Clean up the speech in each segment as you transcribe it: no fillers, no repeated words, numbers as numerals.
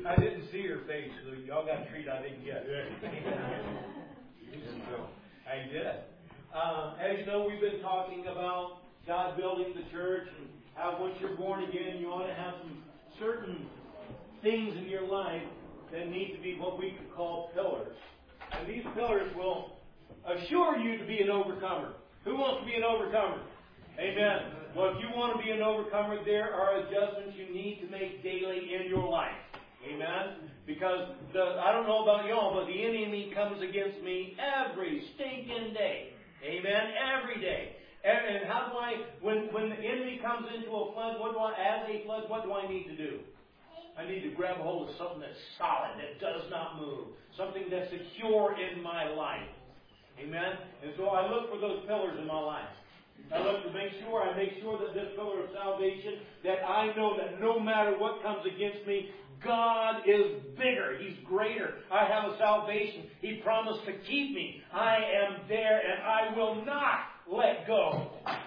I didn't see her face, so y'all got a treat I didn't get. So, I did. As you know, we've been talking about God building the church and how once you're born again, you ought to have some certain things in your life that need to be what we could call pillars. And these pillars will assure you to be an overcomer. Who wants to be an overcomer? Amen. Well, if you want to be an overcomer, there are adjustments you need to make daily in your life. Amen. Because I don't know about y'all, but the enemy comes against me every stinking day. Amen. Every day. And how do when the enemy comes into a flood, what do I need to do? I need to grab a hold of something that's solid, that does not move. Something that's secure in my life. Amen? And so I look for those pillars in my life. I look to make sure that this pillar of salvation, that I know that no matter what comes against me, God is bigger. He's greater. I have a salvation. He promised to keep me. I am there and I will not let go.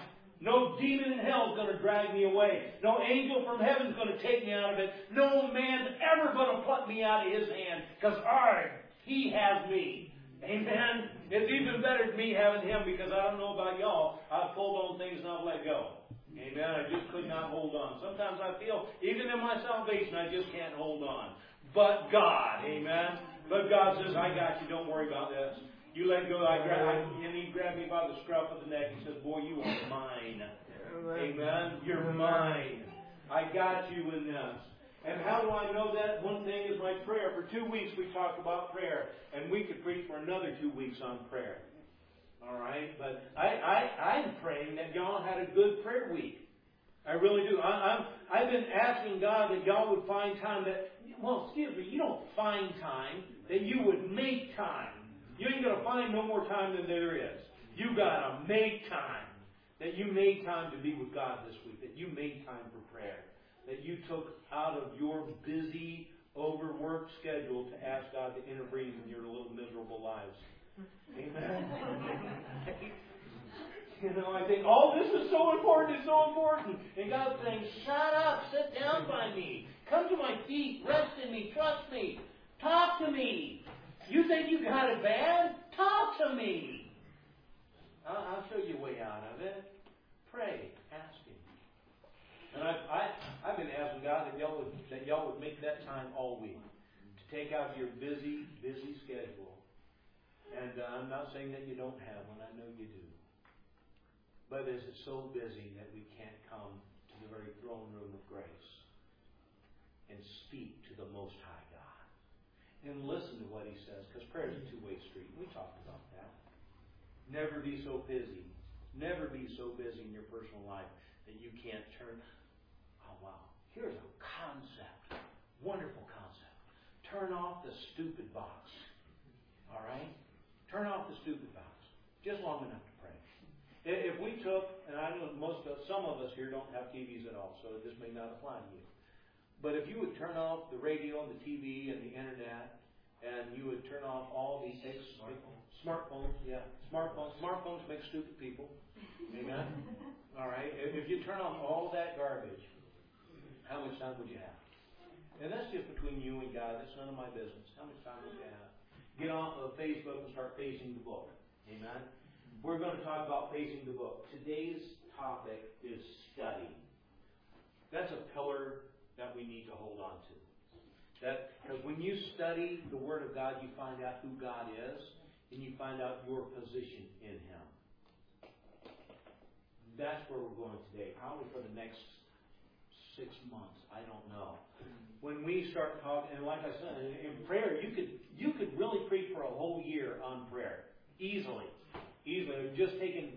No demon in hell is going to drag me away. No angel from heaven is going to take me out of it. No man's ever going to pluck me out of His hand. Because He has me. Amen? It's even better than me having Him, because I don't know about y'all. I've pulled on things and I've let go. Amen? I just could not hold on. Sometimes I feel, even in my salvation, I just can't hold on. But God. Amen? But God says, I got you. Don't worry about this. You let go, and He grabbed me by the scruff of the neck. He says, boy, you are mine. Amen? You're mine. I got you in this. And how do I know that? One thing is my prayer. For 2 weeks we talked about prayer. And we could preach for another 2 weeks on prayer. All right? But I'm praying that y'all had a good prayer week. I really do. I've been asking God that y'all would find time you don't find time, that you would make time. You ain't going to find no more time than there is. You got to make time. That you made time to be with God this week. That you made time for prayer. That you took out of your busy, overworked schedule to ask God to intervene in your little miserable lives. Amen. I think, this is so important, it's so important. And God's saying, shut up, sit down by me. Come to my feet, rest in me, trust me. Talk to me. You think you got it bad? Talk to me. I'll show you a way out of it. Pray. Ask Him. And I've been asking God that y'all would make that time all week to take out your busy schedule. And I'm not saying that you don't have one. I know you do. But is it so busy that we can't come to the very throne room of grace and speak to the Most High God and listen to what He says? Because prayer is a two-way street. We talked about that. Never be so busy. Never be so busy in your personal life that you can't turn. Oh, wow. Here's a concept. Wonderful concept. Turn off the stupid box. All right? Turn off the stupid box. Just long enough to pray. If we took, and I know some of us here don't have TVs at all, so this may not apply to you. But if you would turn off the radio and the TV and the internet, and you would turn off all these smartphones, yeah. Smartphones make stupid people. Amen? All right? If you turn off all that garbage, how much time would you have? And that's just between you and God. That's none of my business. How much time would you have? Get off of Facebook and start facing the book. Amen? We're going to talk about facing the book. Today's topic is study. That's a pillar that we need to hold on to. Because when you study the Word of God, you find out who God is, and you find out your position in Him. That's where we're going today. Probably for the next 6 months. I don't know. When we start talking, and like I said, in prayer, you could really preach for a whole year on prayer. Easily. Just taking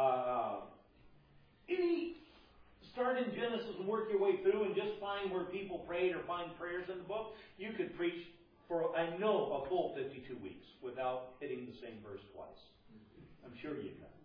start in Genesis and work your way through and just find where people prayed or find prayers in the book. You could preach for, I know, a full 52 weeks without hitting the same verse twice. I'm sure you could.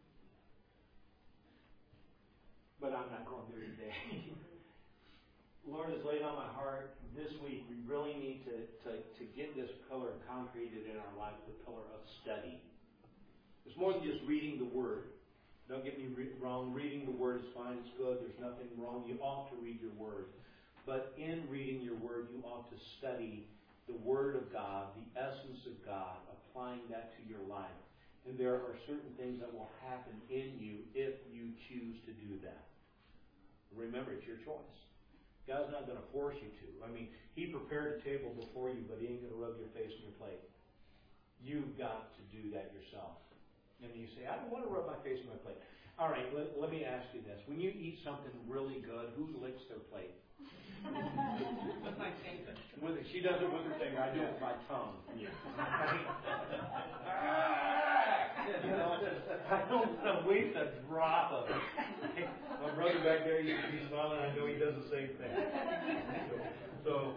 But I'm not going there today. Lord has laid on my heart this week, we really need to get this pillar concreted in our life, the pillar of study. It's more than just reading the Word. Don't get me wrong. Reading the Word is fine. It's good. There's nothing wrong. You ought to read your Word. But in reading your Word, you ought to study the Word of God, the essence of God, applying that to your life. And there are certain things that will happen in you if you choose to do that. Remember, it's your choice. God's not going to force you to. I mean, He prepared a table before you, but He ain't going to rub your face on your plate. You've got to do that yourself. And you say, I don't want to rub my face on my plate. All right, let me ask you this. When you eat something really good, who licks their plate? With my finger. She does it with her finger. I do it with my tongue. Yeah. I don't want to waste a drop of it. My brother back there, he's smiling. I know he does the same thing. So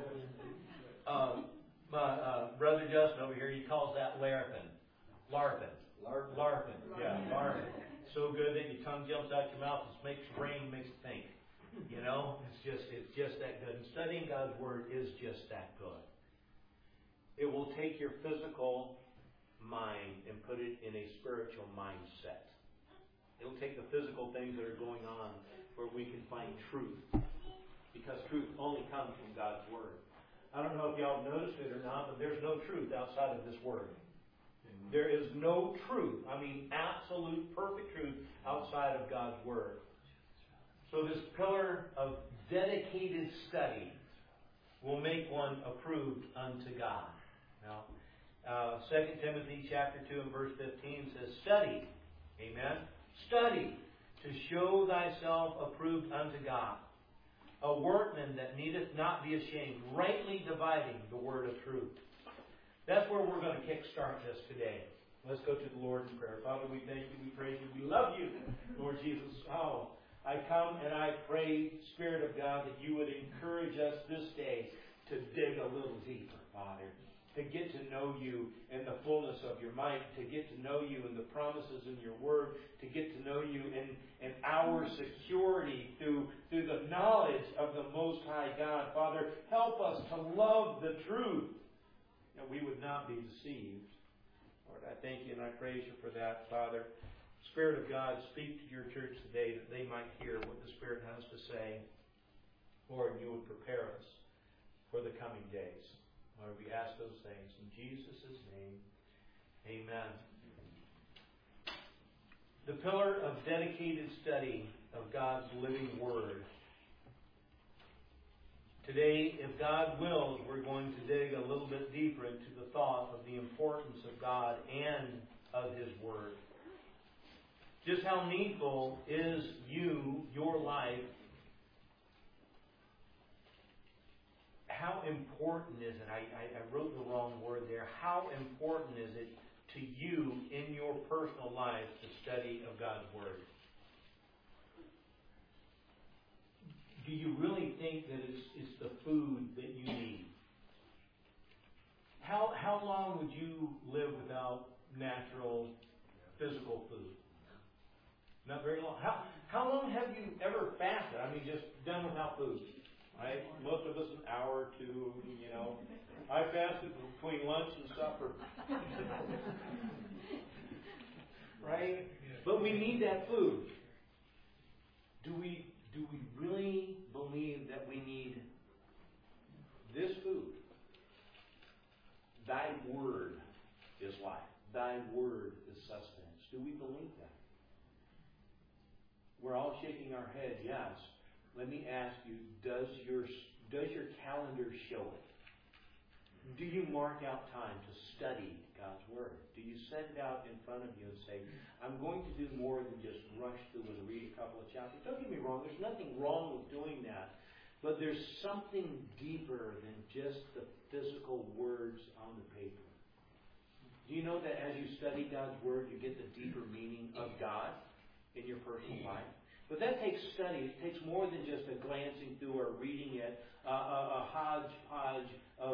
my brother Justin over here, he calls that larping. Larping. Yeah, larping. So good that your tongue jumps out your mouth and makes your brain makes it think. You know, it's just that good. And studying God's Word is just that good. It will take your physical mind and put it in a spiritual mindset. It'll take the physical things that are going on where we can find truth. Because truth only comes from God's Word. I don't know if y'all noticed it or not, but there's no truth outside of this Word. There is no truth, I mean absolute perfect truth outside of God's Word. So this pillar of dedicated study will make one approved unto God. Now, 2 Timothy chapter 2 and verse 15 says, study, amen, study to show thyself approved unto God, a workman that needeth not be ashamed, rightly dividing the word of truth. That's where we're going to kickstart this today. Let's go to the Lord in prayer. Father, we thank you, we praise you, we love you, Lord Jesus. Oh, I come and I pray, Spirit of God, that you would encourage us this day to dig a little deeper, Father. To get to know you in the fullness of your might, to get to know you in the promises in your word, to get to know you in our security through the knowledge of the Most High God. Father, help us to love the truth, that we would not be deceived. Lord, I thank you and I praise you for that, Father. Spirit of God, speak to your church today that they might hear what the Spirit has to say. Lord, you would prepare us for the coming days. Lord, we ask those things in Jesus' name. Amen. The pillar of dedicated study of God's living Word. Today, if God wills, we're going to dig a little bit deeper into the thought of the importance of God and of His Word. Just how needful is your life? How important is it? I wrote the wrong word there. How important is it to you in your personal life to study of God's Word? Do you really think that it's the food that you need? How long would you live without natural, physical food? Not very long. How long have you ever fasted? I mean, just done without food. Right? Most of us an hour or two, you know. I fasted between lunch and supper. Right? But we need that food. Do we really believe that we need this food? Thy word is life. Thy word is sustenance. Do we believe that? We're all shaking our head, yes. Let me ask you, does your calendar show it? Do you mark out time to study God's Word? Do you set it out in front of you and say, I'm going to do more than just rush through and read a couple of chapters? Don't get me wrong, there's nothing wrong with doing that. But there's something deeper than just the physical words on the paper. Do you know that as you study God's Word, you get the deeper meaning of God in your personal life? But that takes study. It takes more than just a glancing through or reading it, a hodgepodge of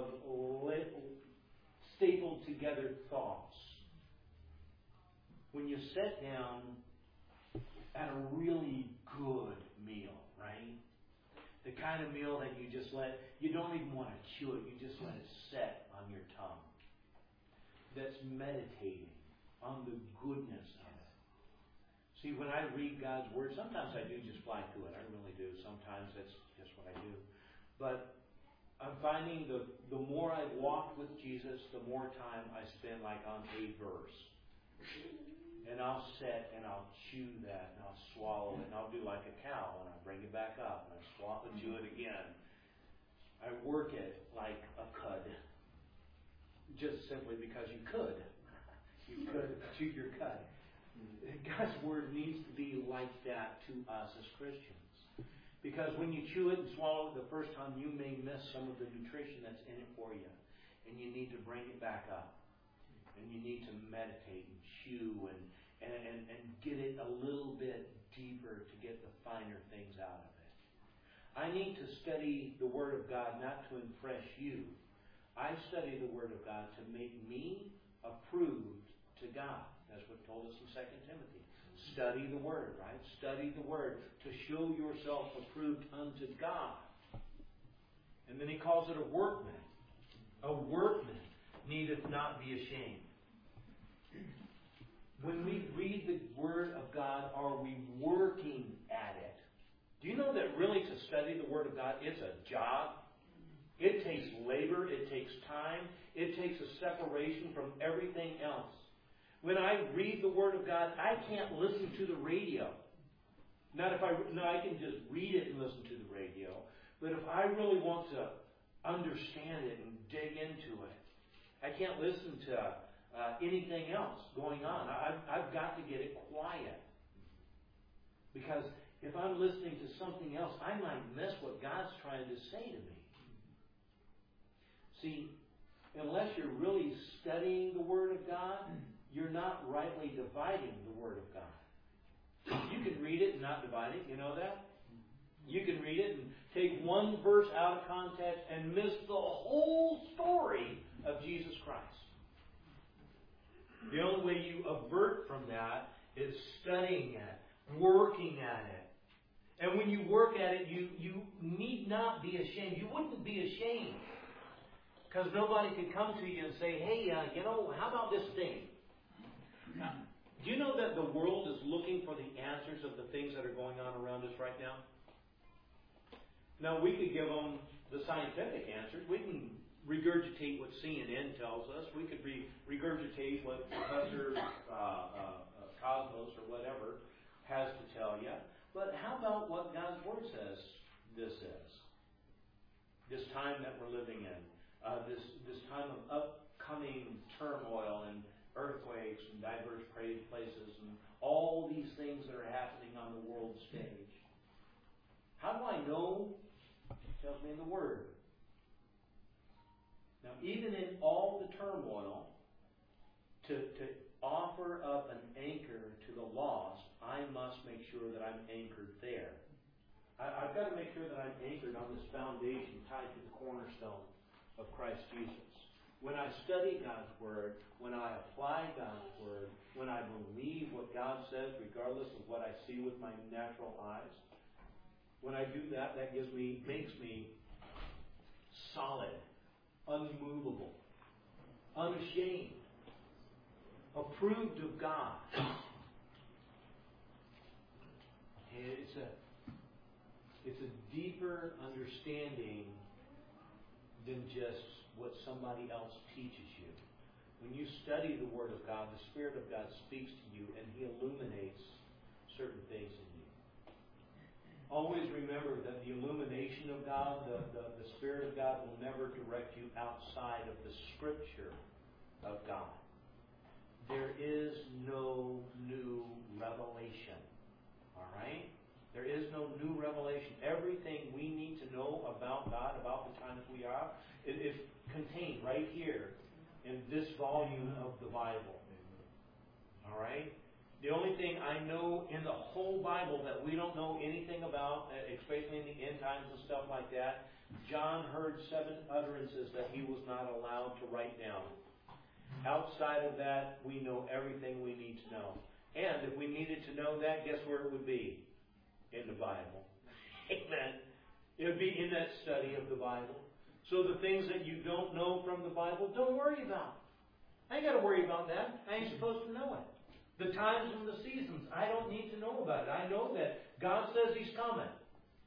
stapled together thoughts. When you sit down at a really good meal, right? The kind of meal that you don't even want to chew it, you just let it set on your tongue. That's meditating on the goodness of it. See, when I read God's Word, sometimes I do just fly through it. I really do. Sometimes that's just what I do. But I'm finding the more I've walked with Jesus, the more time I spend like on a verse. And I'll sit and I'll chew that and I'll swallow it and I'll do like a cow and I bring it back up and I swallow and chew it again. I work it like a cud. Just simply because you could. You could chew your cud. God's Word needs to be like that to us as Christians. Because when you chew it and swallow it the first time, you may miss some of the nutrition that's in it for you. And you need to bring it back up. And you need to meditate and chew and get it a little bit deeper to get the finer things out of it. I need to study the Word of God not to impress you. I study the Word of God to make me approved to God. That's what it told us in 2 Timothy. Study the Word, right? Study the Word to show yourself approved unto God. And then he calls it a workman. A workman needeth not be ashamed. When we read the Word of God, are we working at it? Do you know that really to study the Word of God, it's a job? It takes labor. It takes time. It takes a separation from everything else. When I read the Word of God, I can't listen to the radio. I can just read it and listen to the radio. But if I really want to understand it and dig into it, I can't listen to anything else going on. I've got to get it quiet. Because if I'm listening to something else, I might miss what God's trying to say to me. See, unless you're really studying the Word of God, you're not rightly dividing the Word of God. You can read it and not divide it. You know that? You can read it and take one verse out of context and miss the whole story of Jesus Christ. The only way you avert from that is studying it, working at it. And when you work at it, you need not be ashamed. You wouldn't be ashamed. Because nobody could come to you and say, hey, how about this thing? Do you know that the world is looking for the answers of the things that are going on around us right now? Now, we could give them the scientific answers. We can regurgitate what CNN tells us. We could regurgitate what Professor Cosmos or whatever has to tell you. But how about what God's Word says this is? This time that we're living in. This time of upcoming turmoil and earthquakes and diverse places and all these things that are happening on the world stage. How do I know? It tells me in the Word. Now, even in all the turmoil, to offer up an anchor to the lost, I must make sure that I'm anchored there. I've got to make sure that I'm anchored on this foundation tied to the cornerstone of Christ Jesus. When I study God's Word, when I apply God's Word, when I believe what God says, regardless of what I see with my natural eyes, when I do that, makes me solid, unmovable, unashamed, approved of God. It's a deeper understanding than just what somebody else teaches you. When you study the Word of God, the Spirit of God speaks to you and He illuminates certain things in you. Always remember that the illumination of God, the Spirit of God will never direct you outside of the Scripture of God. There is no new revelation. All right? There is no new revelation. Everything we need to know about God, about the times we are, it is contained right here in this volume of the Bible. All right? The only thing I know in the whole Bible that we don't know anything about, especially in the end times and stuff like that, John heard 7 utterances that he was not allowed to write down. Outside of that, we know everything we need to know. And if we needed to know that, guess where it would be? In the Bible. Amen. It would be in that study of the Bible. So the things that you don't know from the Bible, don't worry about. I ain't got to worry about that. I ain't supposed to know it. The times and the seasons, I don't need to know about it. I know that God says He's coming.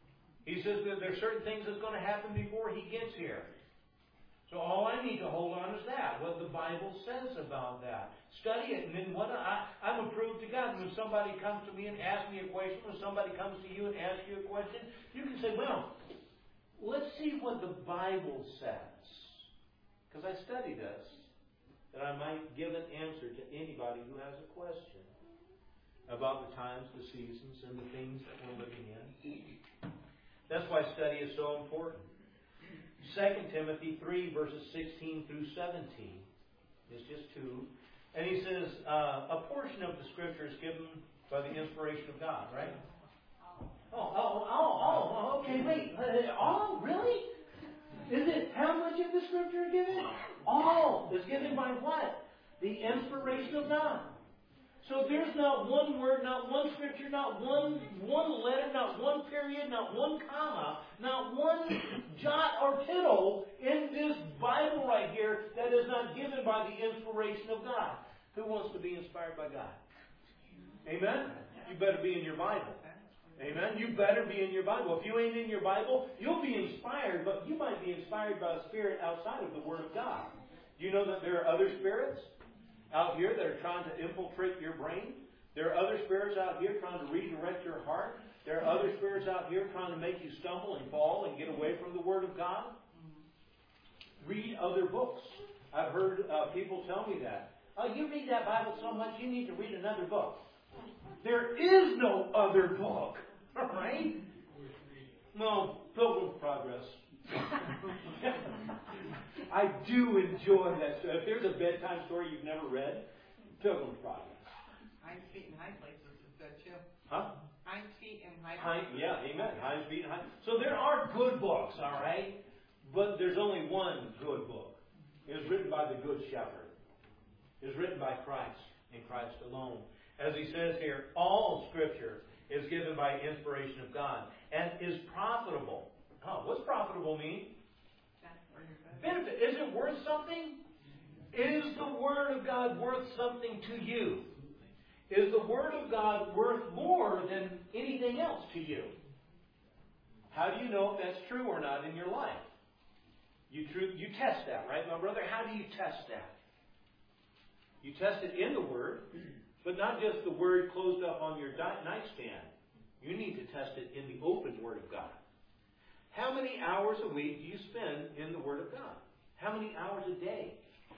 He says that there's certain things that's going to happen before He gets here. So all I need to hold on is that, what the Bible says about that. Study it, and then I'm approved to God. When somebody comes to me and asks me a question, when somebody comes to you and asks you a question, you can say, well, let's see what the Bible says. Because I study this, that I might give an answer to anybody who has a question about the times, the seasons, and the things that we're living in. That's why study is so important. 2 Timothy 3, verses 16 through 17 is just two. And he says, a portion of the Scripture is given by the inspiration of God, right? Okay, wait. All? Really? Is it, how much of the Scripture is given? All is given by what? The inspiration of God. So there's not one word, not one scripture, not one letter, not one period, not one comma, not one jot or tittle in this Bible right here that is not given by the inspiration of God. Who wants to be inspired by God? Amen? You better be in your Bible. Amen? You better be in your Bible. If you ain't in your Bible, you'll be inspired, but you might be inspired by a spirit outside of the Word of God. Do you know that there are other spirits out here that are trying to infiltrate your brain? There are other spirits out here trying to redirect your heart. There are other spirits out here trying to make you stumble and fall and get away from the Word of God. Read other books. I've heard people tell me that. Oh, you read that Bible so much, you need to read another book. There is no other book. All right? Well, Pilgrim's Progress. I do enjoy that. If there's a bedtime story you've never read, Pilgrim's Progress. Hind's Feet in High Places is good too. Huh? Hind's Feet in High Places. Yeah, amen. Hind's Feet in High. So there are good books, all right? But there's only one good book. It was written by the Good Shepherd. It was written by Christ and Christ alone. As he says here, all Scripture is given by inspiration of God and is profitable. Oh, what's profitable mean? Benefit. Is it worth something? Is the Word of God worth something to you? Is the Word of God worth more than anything else to you? How do you know if that's true or not in your life? You test that, right, my brother? How do you test that? You test it in the Word, but not just the Word closed up on your nightstand. You need to test it in the open Word of God. How many hours a week do you spend in the Word of God? How many hours a day?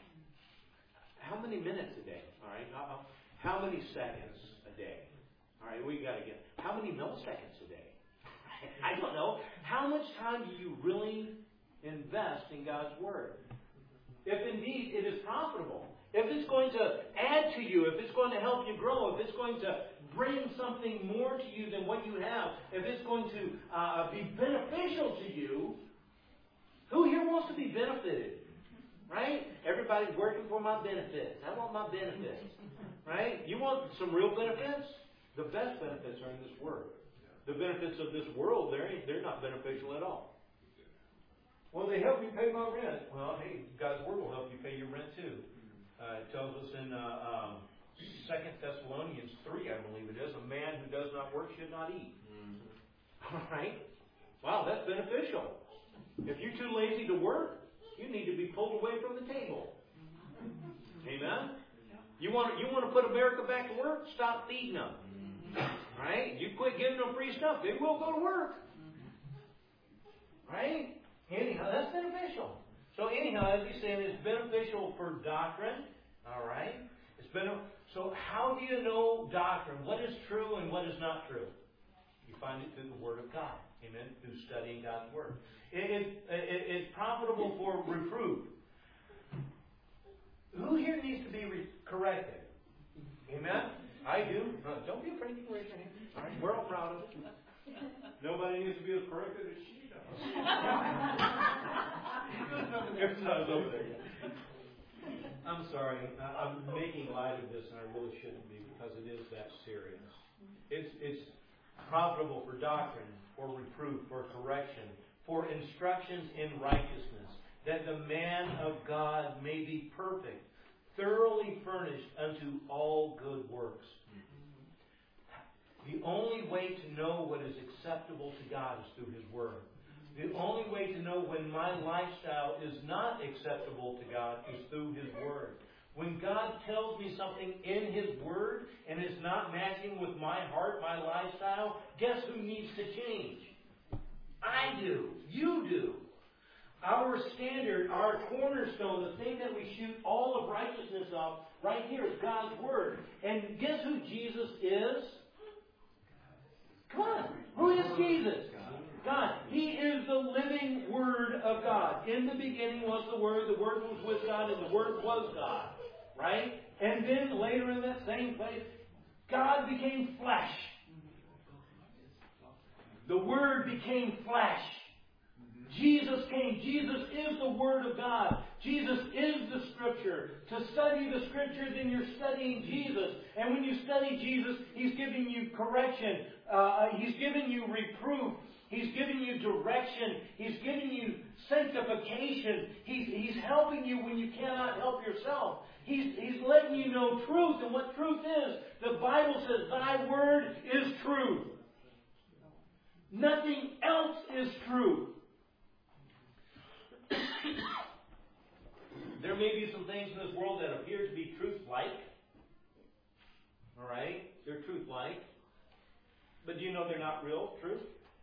How many minutes a day? All right. How many seconds a day? All right. We got to get. How many milliseconds a day? I don't know. How much time do you really invest in God's Word? If indeed it is profitable, if it's going to add to you, if it's going to help you grow, if it's going to bring something more to you than what you have, if it's going to be beneficial to you, who here wants to be benefited? Right? Everybody's working for my benefits. I want my benefits. Right? You want some real benefits? The best benefits are in this Word. The benefits of this world, they're not beneficial at all. Well, they help me pay my rent. Well, hey, God's Word will help you pay your rent too. It tells us in 2 Thessalonians 3, I believe it is, a man who does not work should not eat. All right? Wow, that's beneficial. If you're too lazy to work, you need to be pulled away from the table. Amen? You want to put America back to work? Stop feeding them. Right? You quit giving them free stuff, they will go to work. Right? Anyhow, that's beneficial. So anyhow, as he's saying, it's beneficial for doctrine. All right? So how do you know doctrine? What is true and what is not true? You find it through the Word of God. Amen? Through studying God's Word. It's profitable for reproof. Who here needs to be corrected? Amen? I do. Don't be afraid to raise your hand. All right? We're all proud of it. Nobody needs to be as corrected as she does. It's over there. I'm sorry. I'm making light of this, and I really shouldn't be, because it is that serious. It's profitable for doctrine, for reproof, for correction, for instructions in righteousness, that the man of God may be perfect, thoroughly furnished unto all good works. The only way to know what is acceptable to God is through His Word. The only way to know when my lifestyle is not acceptable to God is through His Word. When God tells me something in His Word and it's not matching with my heart, my lifestyle, guess who needs to change? I do. You do. Our standard, our cornerstone, the thing that we shoot all of righteousness off, right here is God's Word. And guess who Jesus is? Come on. Who is Jesus? God. He is the living Word of God. In the beginning was the Word was with God, and the Word was God. Right? And then later in that same place, God became flesh. The Word became flesh. Jesus came. Jesus is the Word of God. Jesus is the Scripture. To study the Scripture, then you're studying Jesus. And when you study Jesus, He's giving you correction. He's giving you reproof. He's giving you direction. He's giving you sanctification. He's helping you when you cannot help yourself. He's letting you know truth. And what truth is, the Bible says, Thy Word is true. Nothing else is true. There may be some things in this world that appear to be truth-like. Alright? They're truth-like. But do you know they're not real truth?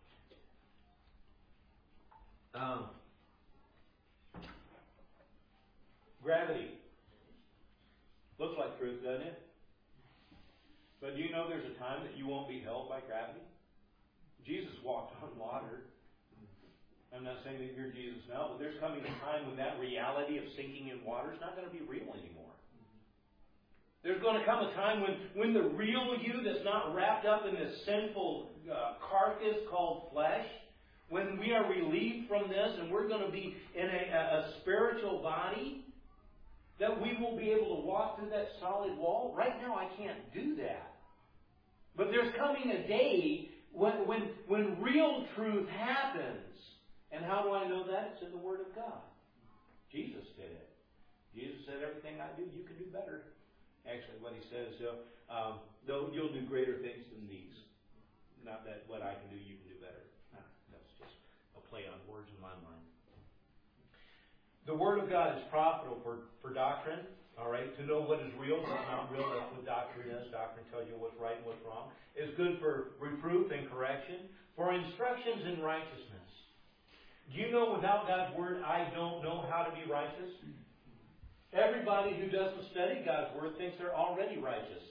Gravity. Looks like truth, doesn't it? But do you know there's a time that you won't be held by gravity? Jesus walked on water. I'm not saying that you're Jesus now, but there's coming a time when that reality of sinking in water is not going to be real anymore. There's going to come a time when the real you that's not wrapped up in this sinful carcass called flesh, when we are relieved from this and we're going to be in a spiritual body, that we will be able to walk through that solid wall. Right now I can't do that. But there's coming a day when real truth happens. And how do I know that? It's in the Word of God. Jesus did it. Jesus said, everything I do, you can do better. Actually, what He says, though you'll do greater things than these. Not that what I can do, you can do better. That's just a play on words in my mind. The Word of God is profitable for doctrine. All right, to know what is real, what's not real. That's what doctrine is. Doctrine tells you what's right and what's wrong. It's good for reproof and correction, for instructions in righteousness. Do you know without God's Word, I don't know how to be righteous? Everybody who doesn't study God's Word thinks they're already righteous.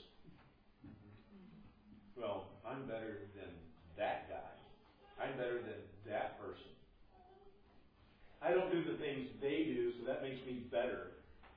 Well, I'm better than that guy. I'm better than that person. I don't do the things they do, so that makes me better.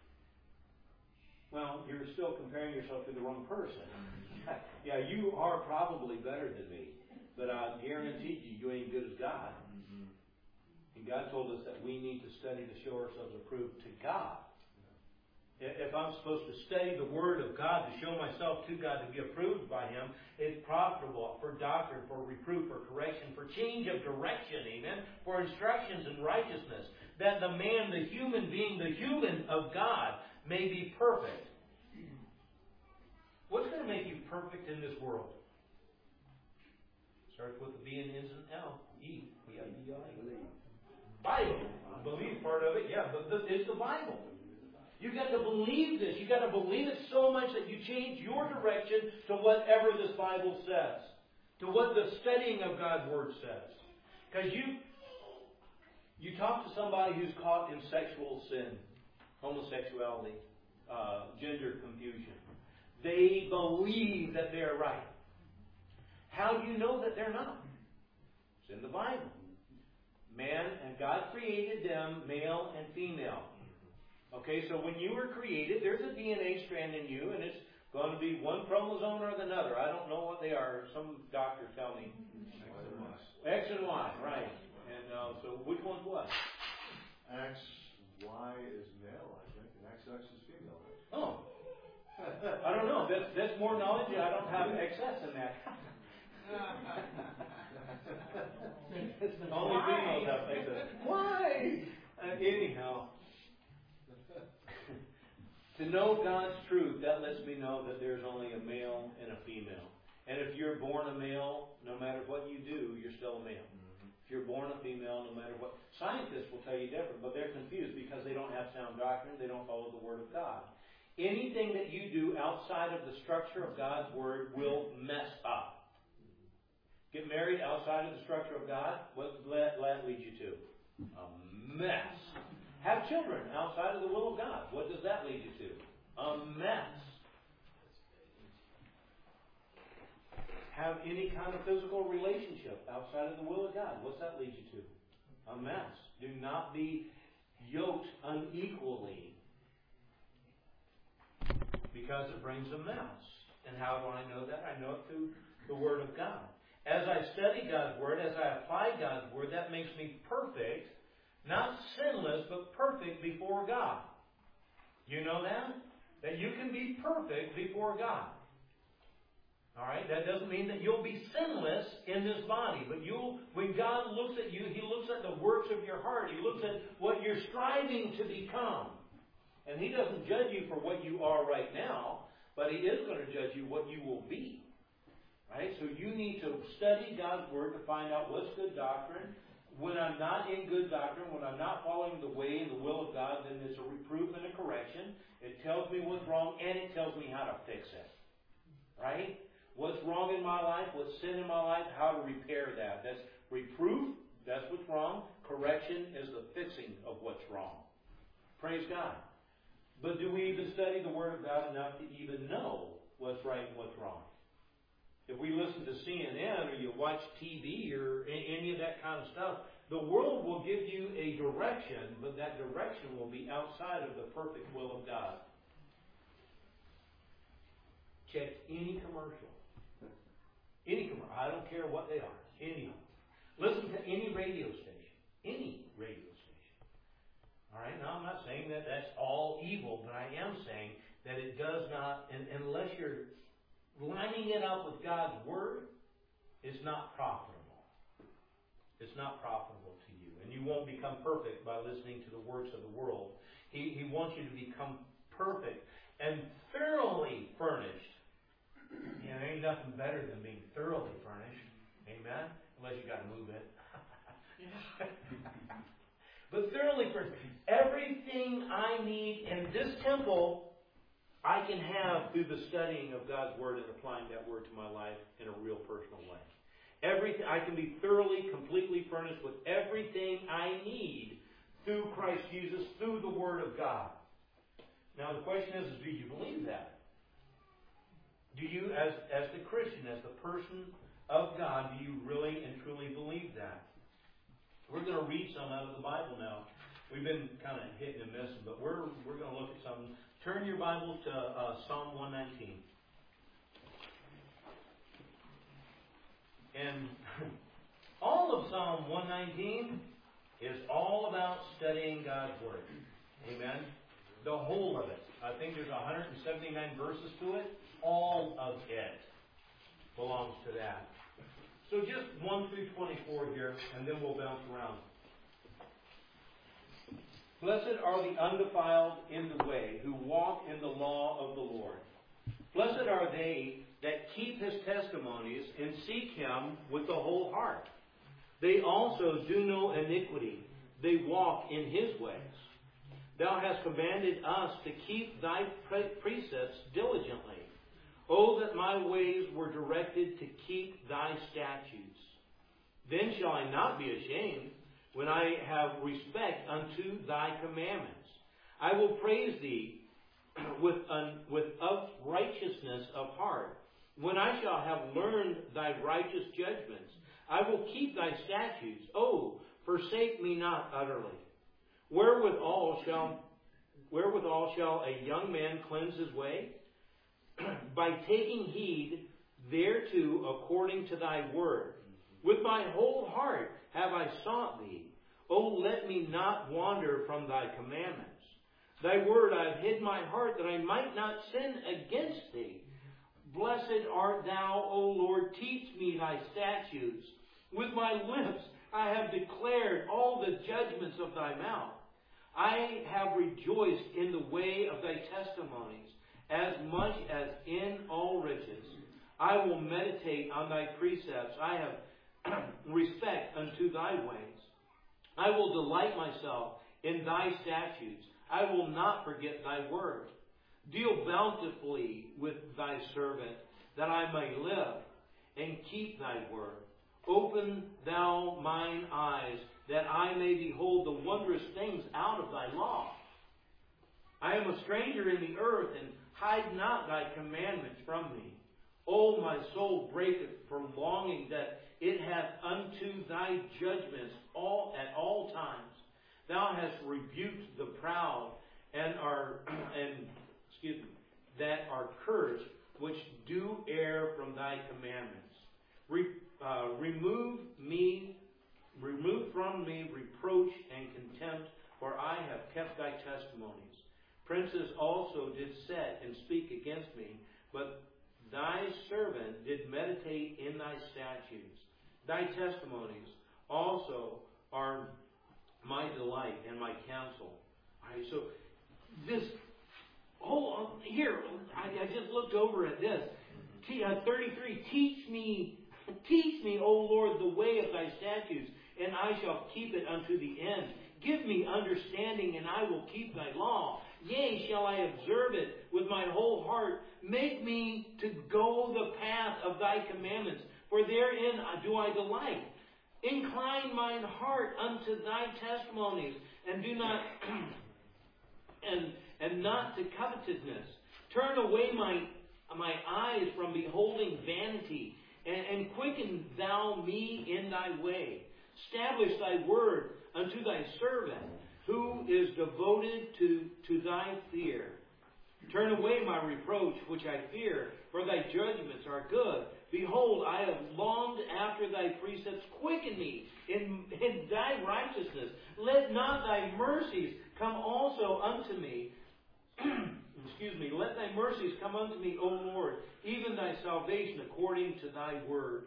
Well, you're still comparing yourself to the wrong person. Yeah, you are probably better than me, but I guarantee you ain't good as God. And God told us that we need to study to show ourselves approved to God. If I'm supposed to study the Word of God to show myself to God to be approved by Him, it's profitable for doctrine, for reproof, for correction, for change of direction, amen, for instructions in righteousness, that the man, the human being, the human of God may be perfect. What's going to make you perfect in this world? Starts with the B and ends in L. E. Bible. Believe part of it, yeah, but it's the Bible. You've got to believe this. You've got to believe it so much that you change your direction to whatever this Bible says, to what the studying of God's Word says. Because you talk to somebody who's caught in sexual sin, homosexuality, gender confusion. They believe that they're right. How do you know that they're not? It's in the Bible. Man, and God created them male and female. Okay, so when you were created, there's a DNA strand in you, and it's going to be one chromosome or another. I don't know what they are. Some doctors tell me. X and Y, right. And so which one's what? XY is male, I think, and XX is female. Oh. I don't know. That's more knowledge. I don't have excess in that. Only females have excess. Why? Anyhow. To know God's truth, that lets me know that there's only a male and a female. And if you're born a male, no matter what you do, you're still a male. If you're born a female, no matter what. Scientists will tell you different, but they're confused because they don't have sound doctrine. They don't follow the Word of God. Anything that you do outside of the structure of God's Word will mess up. Get married outside of the structure of God, what does that lead you to? A mess. Have children outside of the will of God. What does that lead you to? A mess. Have any kind of physical relationship outside of the will of God. What's that lead you to? A mess. Do not be yoked unequally because it brings a mess. And how do I know that? I know it through the Word of God. As I study God's Word, as I apply God's Word, that makes me perfect. Not sinless, but perfect before God. You know that? That you can be perfect before God. Alright? That doesn't mean that you'll be sinless in this body. But when God looks at you, He looks at the works of your heart. He looks at what you're striving to become. And He doesn't judge you for what you are right now, but He is going to judge you what you will be. Right? So you need to study God's Word to find out what's good doctrine. When I'm not in good doctrine, when I'm not following the way and the will of God, then there's a reproof and a correction. It tells me what's wrong, and it tells me how to fix it. Right? What's wrong in my life, what's sin in my life, how to repair that. That's reproof, that's what's wrong. Correction is the fixing of what's wrong. Praise God. But do we even study the Word of God enough to even know what's right and what's wrong? If we listen to CNN or you watch TV or any of that kind of stuff, the world will give you a direction, but that direction will be outside of the perfect will of God. Check any commercial. Any commercial. I don't care what they are. Any of them. Listen to any radio station. Any radio station. All right? Now, I'm not saying that that's all evil, but I am saying that it does not, unless you're lining it up with God's Word, it's not profitable. It's not profitable to you. And you won't become perfect by listening to the works of the world. He wants you to become perfect and thoroughly furnished. You know, there ain't nothing better than being thoroughly furnished. Amen? Unless you got to move it. But thoroughly furnished. Everything I need in this temple, I can have through the studying of God's Word and applying that Word to my life in a real personal way. Everything, I can be thoroughly, completely furnished with everything I need through Christ Jesus, through the Word of God. Now the question is do you believe that? Do you, as the Christian, as the person of God, do you really and truly believe that? We're going to read some out of the Bible now. We've been kind of hitting and missing, but we're going to look at some. Turn your Bibles to Psalm 119. And all of Psalm 119 is all about studying God's Word. Amen? The whole of it. I think there's 179 verses to it. All of it belongs to that. So just 1 through 24 here, and then we'll bounce around. Blessed are the undefiled in the way, who walk in the law of the Lord. Blessed are they that keep His testimonies and seek Him with the whole heart. They also do no iniquity. They walk in His ways. Thou hast commanded us to keep Thy precepts diligently. Oh, that my ways were directed to keep Thy statutes. Then shall I not be ashamed, when I have respect unto Thy commandments. I will praise Thee with uprightness of heart. When I shall have learned Thy righteous judgments, I will keep Thy statutes. Oh, forsake me not utterly. Wherewithal shall a young man cleanse his way? By taking heed thereto according to Thy word. With my whole heart have I sought Thee. O let me not wander from Thy commandments. Thy word I have hid my heart, that I might not sin against Thee. Blessed art Thou, O Lord, teach me Thy statutes. With my lips I have declared all the judgments of Thy mouth. I have rejoiced in the way of Thy testimonies, as much as in all riches. I will meditate on thy precepts. I have respect unto thy ways. I will delight myself in thy statutes. I will not forget thy word. Deal bountifully with thy servant, that I may live, and keep thy word. Open thou mine eyes, that I may behold the wondrous things out of thy law. I am a stranger in the earth, and hide not thy commandments from me. O my soul breaketh for longing, that it hath unto thy judgments at all times. Thou hast rebuked the proud that are cursed, which do err from thy commandments. Remove from me reproach and contempt, for I have kept thy testimonies. Princes also did set and speak against me, but thy servant did meditate in thy statutes. Thy testimonies also are my delight and my counsel. All right, so this here, I just looked over at this. 33, teach me, O Lord, the way of thy statutes, and I shall keep it unto the end. Give me understanding, and I will keep thy law. Yea, shall I observe it with my whole heart. Make me to go the path of thy commandments, for therein do I delight. Incline mine heart unto thy testimonies, and do not and not to covetousness. Turn away my eyes from beholding vanity, and quicken thou me in thy way. Establish thy word unto thy servant, who is devoted to thy fear. Turn away my reproach, which I fear, for thy judgments are good. Behold, I have longed after thy precepts. Quicken me in thy righteousness. Let not thy mercies come also unto me. Let thy mercies come unto me, O Lord, even thy salvation according to thy word.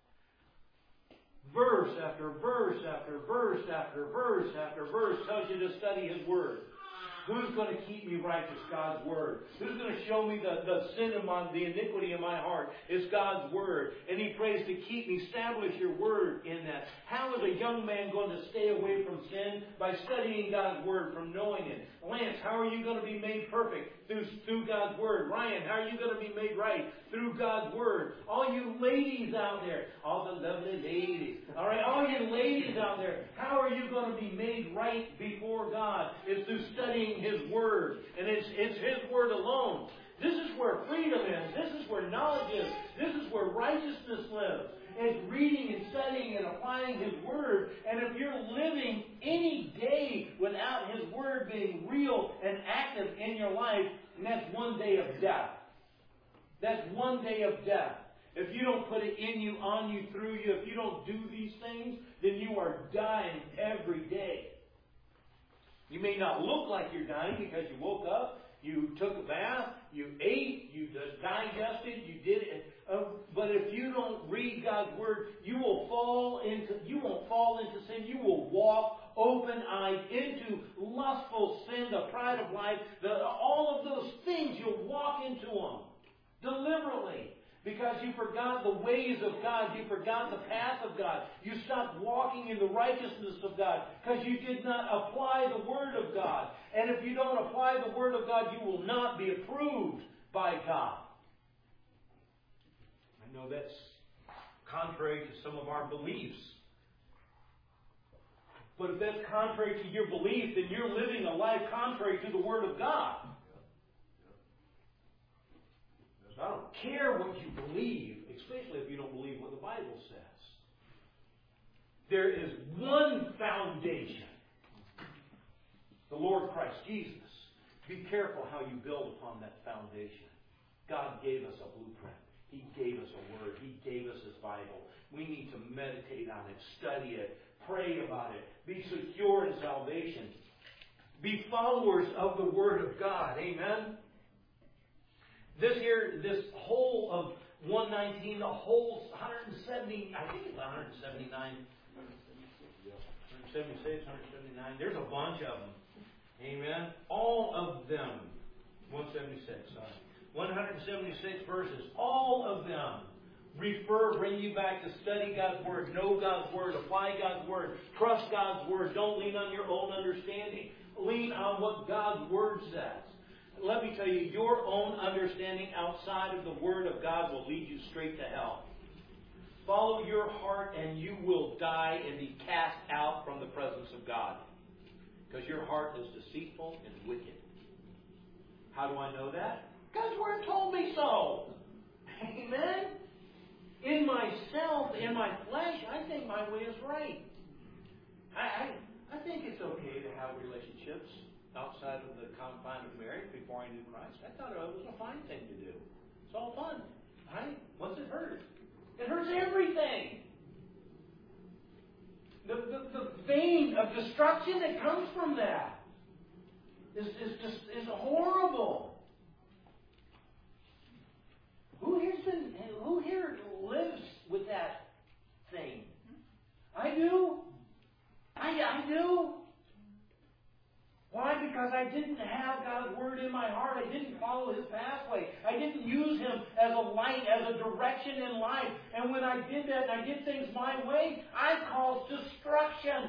Verse after verse after verse after verse after verse tells you to study His word. Who's going to keep me righteous? God's word. Who's going to show me the sin of the iniquity in my heart? It's God's word. And He prays to keep me. Establish your word in that. How is a young man going to stay away from sin? By studying God's word, from knowing it. Lance, how are you going to be made perfect? Through God's word. Ryan, how are you going to be made right? Through God's word. All you ladies out there, all the lovely ladies, all right, all you ladies out there, how are you going to be made right before God? It's through studying His word, and it's His word alone. This is where freedom is. This is where knowledge is. This is where righteousness lives. It's reading and studying and applying His word. And if you're living any day without His word being real and active in your life, and that's one day of death. That's one day of death. If you don't put it in you, on you, through you, if you don't do these things, then you are dying every day. You may not look like you're dying because you woke up, you took a bath, you ate, you digested, you did it. But if you don't read God's word, you won't fall into sin. You will walk open-eyed into lustful sin, the pride of life, all of those things. You'll walk into them deliberately. Because you forgot the ways of God. You forgot the path of God. You stopped walking in the righteousness of God because you did not apply the Word of God. And if you don't apply the Word of God, you will not be approved by God. I know that's contrary to some of our beliefs. But if that's contrary to your belief, then you're living a life contrary to the Word of God. I don't care what you believe, especially if you don't believe what the Bible says. There is one foundation. The Lord Christ Jesus. Be careful how you build upon that foundation. God gave us a blueprint. He gave us a word. He gave us His Bible. We need to meditate on it, study it, pray about it, be secure in salvation. Be followers of the Word of God. Amen? This whole of 119, the whole 170, I think it's 179, 176, 179. There's a bunch of them. Amen. All of them. 176, sorry. 176 verses. All of them bring you back to study God's Word, know God's Word, apply God's Word, trust God's Word. Don't lean on your own understanding. Lean on what God's Word says. Let me tell you, your own understanding outside of the Word of God will lead you straight to hell. Follow your heart and you will die and be cast out from the presence of God. Because your heart is deceitful and wicked. How do I know that? God's Word told me so. Amen? In myself, in my flesh, I think my way is right. I think it's okay to have relationships outside of the confine of marriage before I knew Christ. I thought it was a fine thing to do. It's all fun. Right? What's it hurt? It hurts everything. The vein of destruction that comes from that is horrible. Who here lives with that thing? I do. I do. Why? Because I didn't have God's Word in my heart. I didn't follow His pathway. I didn't use Him as a light, as a direction in life. And when I did that and I did things my way, I caused destruction.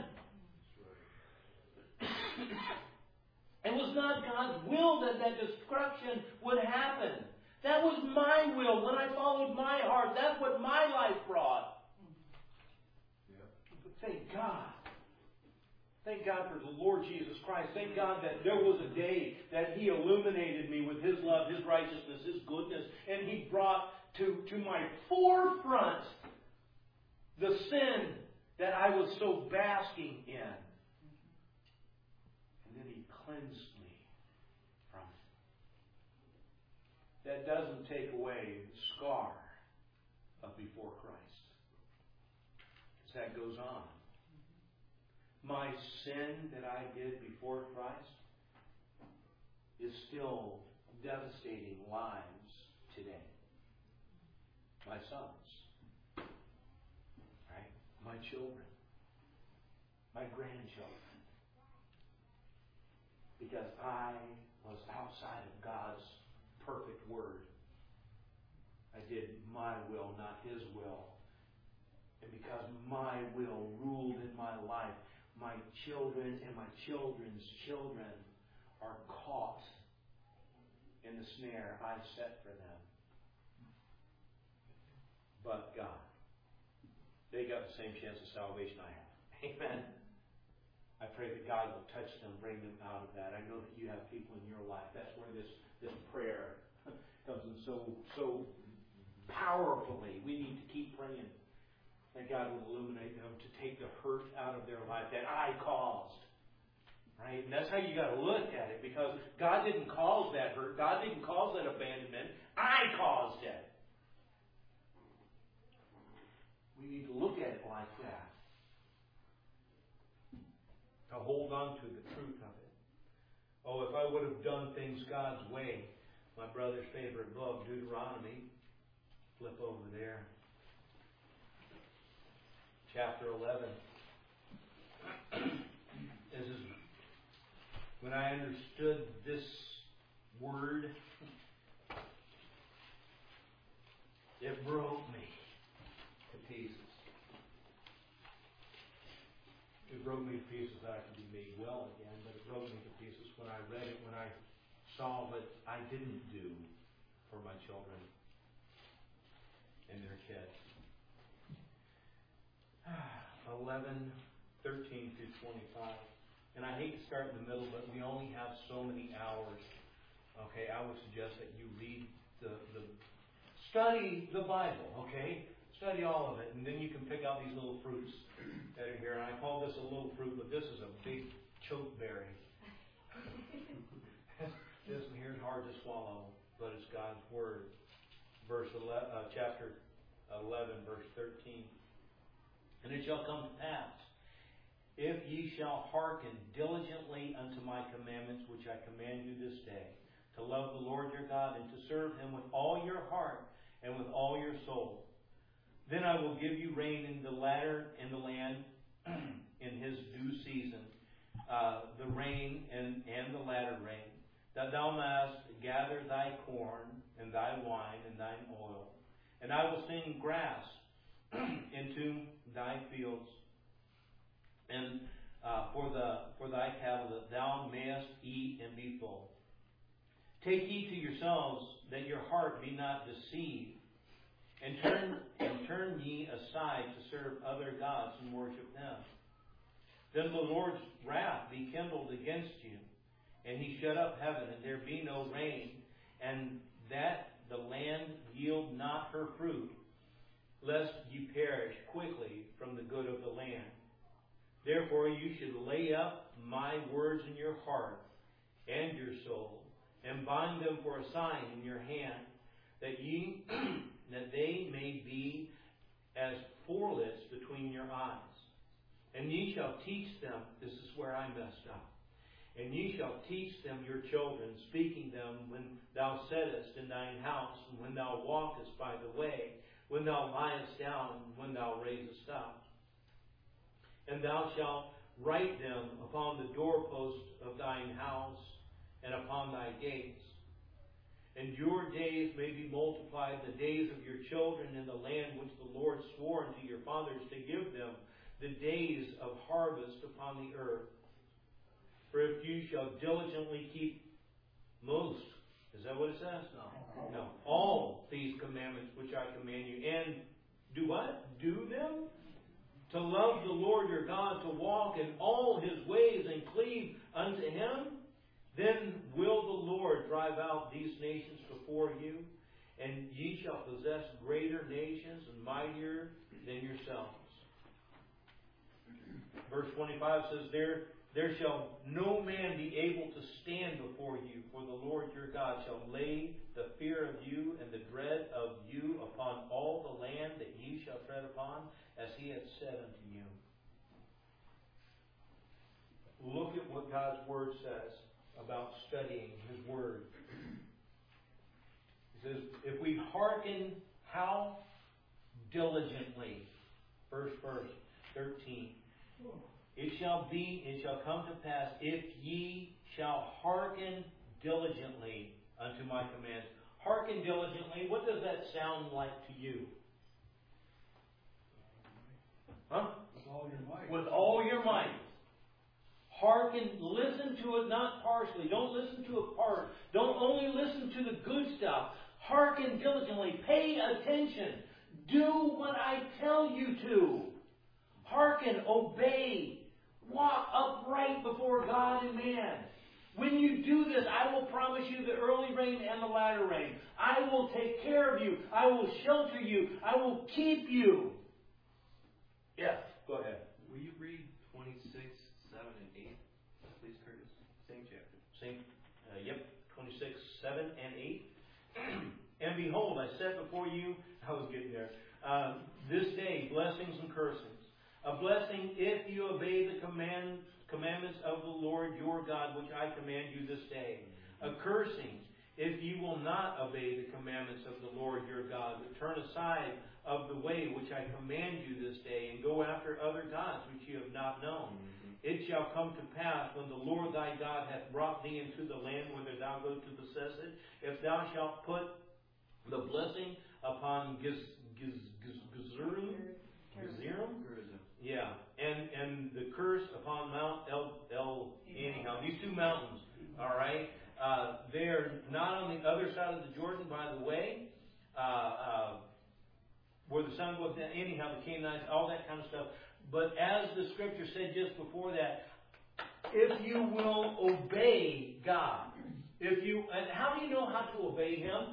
It was not God's will that destruction would happen. That was my will. When I followed my heart, that's what my life brought. Yeah. Thank God. Thank God for the Lord Jesus Christ. Thank God that there was a day that He illuminated me with His love, His righteousness, His goodness, and He brought to my forefront the sin that I was so basking in. And then He cleansed me from it. That doesn't take away the scar of before Christ. As that goes on. My sin that I did before Christ is still devastating lives today. My sons, right? My children, my grandchildren. Because I was outside of God's perfect Word. I did my will, not His will. And because my will ruled in my life, my children and my children's children are caught in the snare I set for them. But God, they got the same chance of salvation I have. Amen. I pray that God will touch them, bring them out of that. I know that you have people in your life. That's where this prayer comes in so powerfully. We need to keep praying. That God will illuminate them to take the hurt out of their life that I caused. Right? And that's how you got to look at it. Because God didn't cause that hurt. God didn't cause that abandonment. I caused it. We need to look at it like that. To hold on to the truth of it. Oh, if I would have done things God's way. My brother's favorite book, Deuteronomy. Flip over there. Chapter 11. This is when I understood this word, it broke me to pieces. It broke me to pieces that I could be made well again, but it broke me to pieces when I read it, when I saw what I didn't do for my children and their kids. 11, 13 through 25. And I hate to start in the middle, but we only have so many hours. Okay, I would suggest that you read study the Bible, okay? Study all of it, and then you can pick out these little fruits that are here. And I call this a little fruit, but this is a big chokeberry. This one here is hard to swallow, but it's God's Word. Chapter 11, verse 13. And it shall come to pass, if ye shall hearken diligently unto my commandments, which I command you this day, to love the Lord your God, and to serve Him with all your heart and with all your soul, then I will give you rain in the land in His due season, the rain and the latter rain, that thou mayest gather thy corn and thy wine and thine oil, and I will send grass into thy fields, and for thy cattle, that thou mayest eat and be full. Take heed to yourselves, that your heart be not deceived, and turn ye aside to serve other gods and worship them. Then the Lord's wrath be kindled against you, and he shut up heaven, and there be no rain, and that the land yield not her fruit, lest ye perish quickly from the good of the land. Therefore you should lay up my words in your heart and your soul, and bind them for a sign in your hand, that they may be as forelets between your eyes. And ye shall teach them, this is where I messed up, and ye shall teach them your children, speaking them when thou sittest in thine house, and when thou walkest by the way, when thou liest down, and when thou raisest up. And thou shalt write them upon the doorposts of thine house, and upon thy gates. And your days may be multiplied, the days of your children in the land which the Lord swore unto your fathers to give them, the days of harvest upon the earth. For if you shall diligently keep most, is that what it says? No. All these commandments which I command you, and do what? Do them? To love the Lord your God, to walk in all his ways and cleave unto him, then will the Lord drive out these nations before you, and ye shall possess greater nations and mightier than yourselves. Verse 25 says, There shall no man be able to stand before you, for the Lord your God shall lay the fear of you and the dread of you upon all the land that ye shall tread upon, as he hath said unto you. Look at what God's Word says about studying His Word. He says, if we hearken how diligently, first verse 13, it shall come to pass, if ye shall hearken diligently unto my commands. Hearken diligently, what does that sound like to you? Huh? With all your might. With all your might. Hearken, listen to it not partially. Don't listen to it part. Don't only listen to the good stuff. Hearken diligently. Pay attention. Do what I tell you to. Hearken, obey. Walk upright before God and man. When you do this, I will promise you the early rain and the latter rain. I will take care of you. I will shelter you. I will keep you. Yes, go ahead. Will you read 26, 7, and 8, please, Curtis? Same chapter. Same, 26, 7, and 8. And behold, I set before you, I was getting there, this day blessings and cursings. A blessing if you obey the commandments of the Lord your God, which I command you this day. A cursing if you will not obey the commandments of the Lord your God, but turn aside of the way which I command you this day, and go after other gods which you have not known. It shall come to pass, when the Lord thy God hath brought thee into the land whither thou goest to possess it, if thou shalt put the blessing upon Gezerim? Yeah, and the curse upon Mount anyhow, these two mountains, all right? They're not on the other side of the Jordan, by the way, where the sun goes down, anyhow, the Canaanites, all that kind of stuff. But as the scripture said just before that, if you will obey God, and how do you know how to obey Him?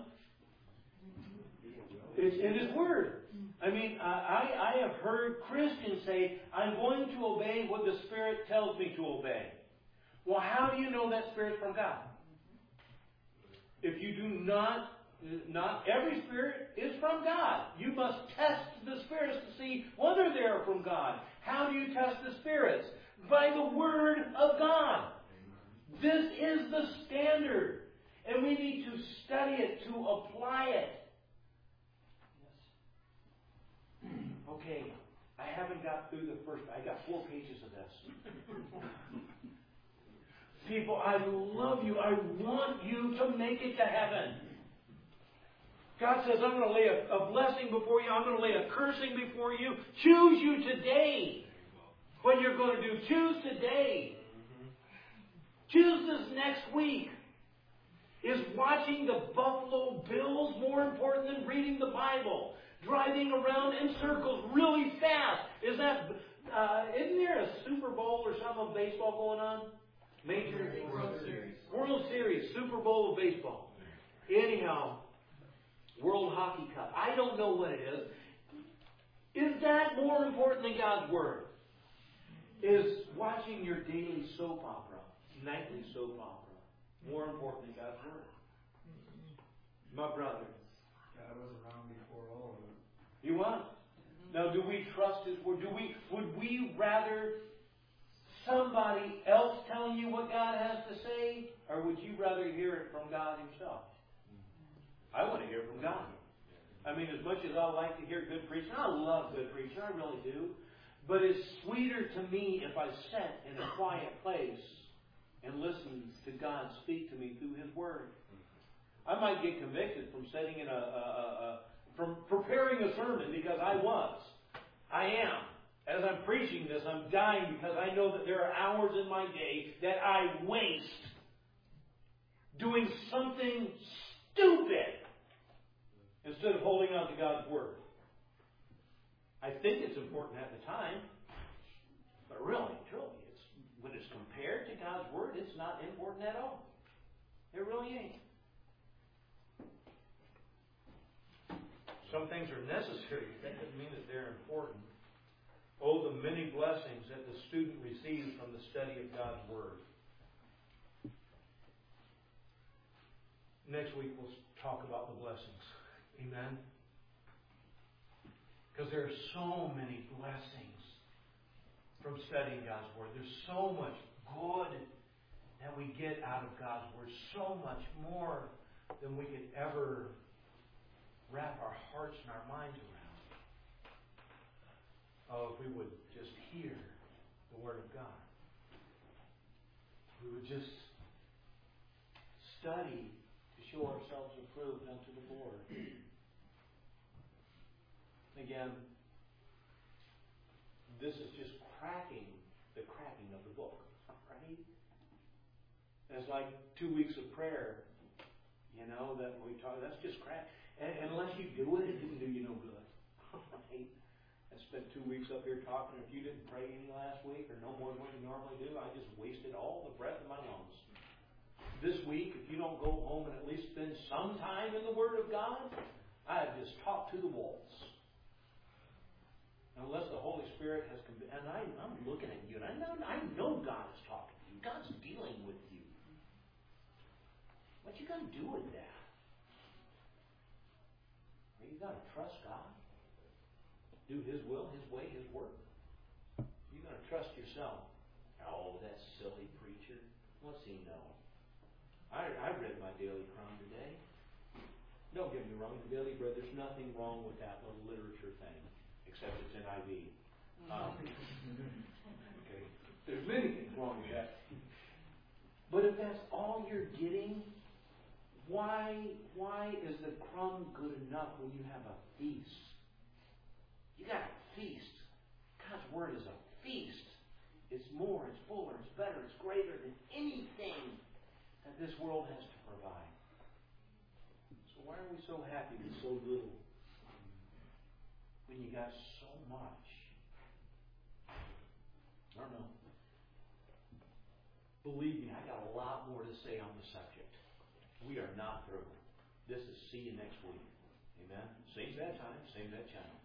It's in His Word. I mean, I have heard Christians say, I'm going to obey what the Spirit tells me to obey. Well, how do you know that Spirit's from God? If you do not every spirit is from God. You must test the spirits to see whether they are from God. How do you test the spirits? By the Word of God. This is the standard. And we need to study it, to apply it. Yes. Okay, I haven't got through the first. I got 4 pages of this. People, I love you. I want you to make it to heaven. God says, I'm going to lay a blessing before you. I'm going to lay a cursing before you. Choose you today what you're going to do. Choose today. Choose this next week. Is watching the Buffalo Bills more important than reading the Bible? Driving around in circles really fast. Isn't there a Super Bowl or something of baseball going on? Major World Series, Super Bowl of baseball. Anyhow, World Hockey Cup. I don't know what it is. Is that more important than God's Word? Is watching your daily soap opera, nightly soap opera, more important than God's Word? My brother. God was around before all of it. He was. Now, do we trust His Word? Would we rather somebody else telling you what God has to say, or would you rather hear it from God Himself? I want to hear it from God. I mean, as much as I like to hear good preaching, I love good preaching, I really do. But it's sweeter to me if I sit in a quiet place and listen to God speak to me through His Word. I might get convicted from sitting in from preparing a sermon, because I am. As I'm preaching this, I'm dying because I know that there are hours in my day that I waste doing something stupid instead of holding on to God's Word. I think it's important at the time, but really, truly, when it's compared to God's Word, it's not important at all. It really ain't. Some things are necessary. That doesn't mean that they're important. Oh, the many blessings that the student receives from the study of God's Word. Next week we'll talk about the blessings. Amen? Because there are so many blessings from studying God's Word. There's so much good that we get out of God's Word. So much more than we could ever wrap our hearts and our minds around. Oh, if we would just hear the Word of God. We would just study to show ourselves approved unto the Lord. Again, this is just the cracking of the book, right? It's like 2 weeks of prayer, that we talk. That's just crack. And unless you do it, it didn't do you no good. Right? I spent 2 weeks up here talking. If you didn't pray any last week, or no more than what you normally do, I just wasted all the breath in my lungs. This week, if you don't go home and at least spend some time in the Word of God, I have just talked to the walls. Unless the Holy Spirit has and I'm looking at you, and I know God is talking to you. God's dealing with you. What you got to do with that? Well, you got to trust God. Do His will, His way, His work. You got to trust yourself. Oh, that silly preacher. What's he know? I read my Daily Crumb today. Don't get me wrong, the Daily Bread, there's nothing wrong with that little literature thing, except it's NIV. Okay. There's many things wrong with that. But if that's all you're getting, why is the crumb good enough when you have a feast? You got a feast. God's Word is a feast. It's more, it's fuller, it's better, it's greater than anything that this world has to provide. So why are we so happy with so little when you got so much? I don't know. Believe me, I got a lot more to say on the subject. We are not through. This is see you next week. Amen? Same that time, same that channel.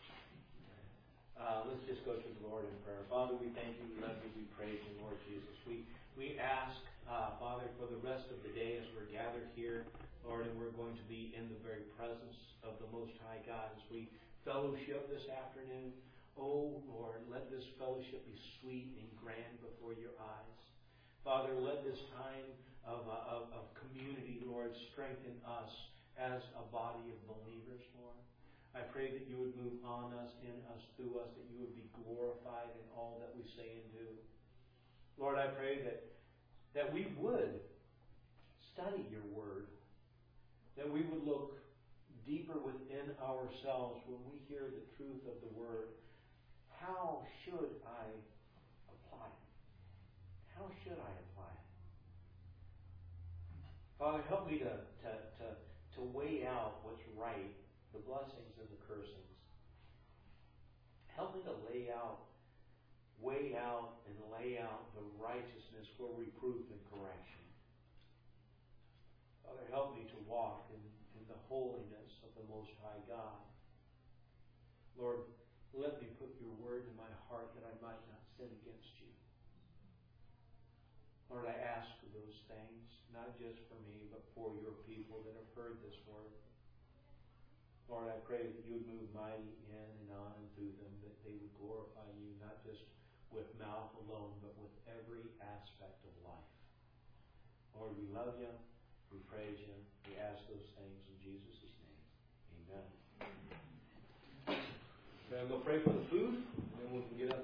Let's just go to the Lord in prayer. Father, we thank you, we love you, we praise you, Lord Jesus. We ask, Father, for the rest of the day as we're gathered here, Lord, and we're going to be in the very presence of the Most High God as we fellowship this afternoon. Oh, Lord, let this fellowship be sweet and grand before your eyes. Father, let this time of community, Lord, strengthen us as a body of believers, Lord. I pray that you would move on us, in us, through us, that you would be glorified in all that we say and do. Lord, I pray that we would study your word, that we would look deeper within ourselves when we hear the truth of the Word. How should I apply it? How should I apply it? Father, help me to weigh out what's right, the blessings and the cursings. Help me to weigh out and lay out the righteousness for reproof and correction. Father, help me to walk in the holiness of the Most High God. Lord, let me put your word in my heart that I might not sin against you. Lord, I ask for those things, not just for me, but for your people that have heard this word. Lord, I pray that you would move mighty in and on and through them, that they would glorify you, not just with mouth alone, but with every aspect of life. Lord, we love you. We praise you. We ask those things in Jesus' name. Amen. Okay, I'm going to pray for the food, and then we can get